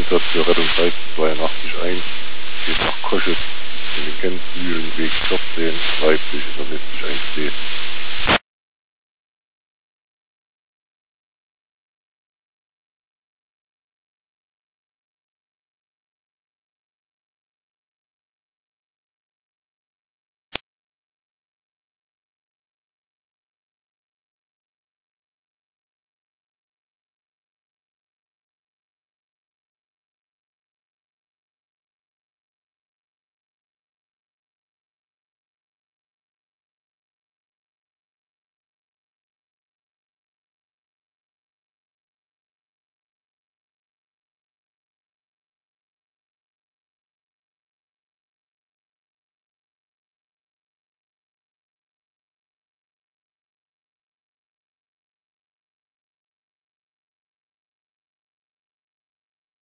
Einsatz für Rettung 1382-1 geht nach Koschitz in den Gänzmühlenweg 14, Leipzig in der 60 1C.